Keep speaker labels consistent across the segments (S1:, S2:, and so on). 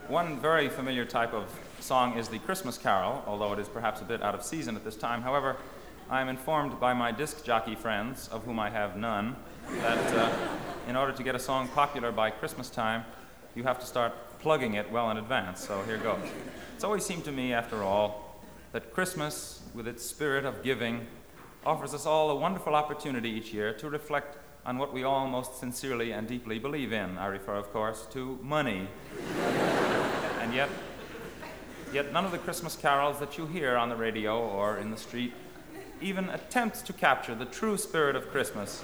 S1: One very familiar type of song is the Christmas carol, although it is perhaps a bit out of season at this time. However, I am informed by my disc jockey friends, of whom I have none, that in order to get a song popular by Christmas time, you have to start plugging it well in advance. So here goes. It's always seemed to me, after all, that Christmas, with its spirit of giving, offers us all a wonderful opportunity each year to reflect on what we all most sincerely and deeply believe in. I refer, of course, to money. And yet none of the Christmas carols that you hear on the radio or in the street even attempts to capture the true spirit of Christmas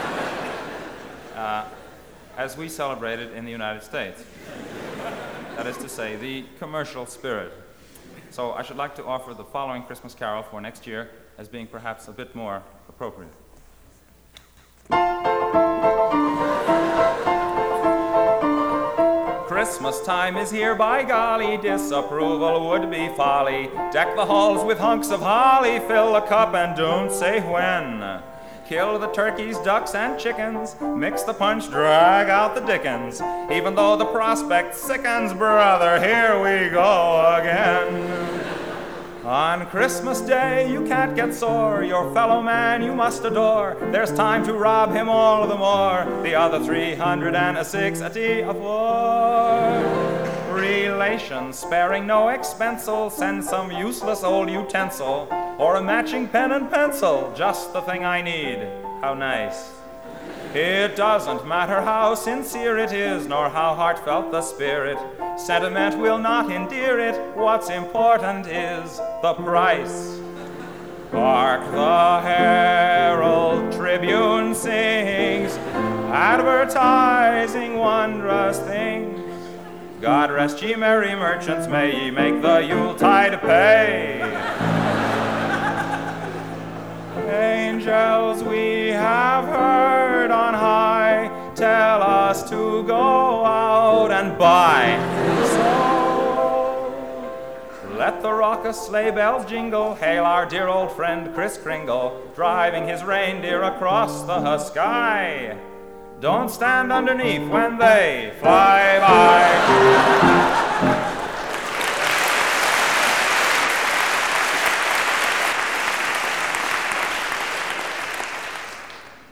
S1: as we celebrate it in the United States. That is to say, the commercial spirit. So I should like to offer the following Christmas carol for next year as being perhaps a bit more appropriate. Christmas time is here, by golly, disapproval would be folly. Deck the halls with hunks of holly, fill the cup and don't say when. Kill the turkeys, ducks, and chickens, mix the punch, drag out the dickens. Even though the prospect sickens, brother, here we go again. On Christmas Day you can't get sore, your fellow man you must adore. There's time to rob him all the more, the other 360 of war. Relations, sparing no expense'll send some useless old utensil, or a matching pen and pencil, just the thing I need. How nice. It doesn't matter how sincere it is, nor how heartfelt the spirit. Sentiment will not endear it. What's important is the price. Hark, the Herald Tribune sings, advertising wondrous things. God rest ye merry merchants, may ye make the Yuletide pay. Angels we have heard on high tell us to go out and buy. So let the raucous sleigh bells jingle, hail our dear old friend Kris Kringle, driving his reindeer across the sky. Don't stand underneath when they fly by.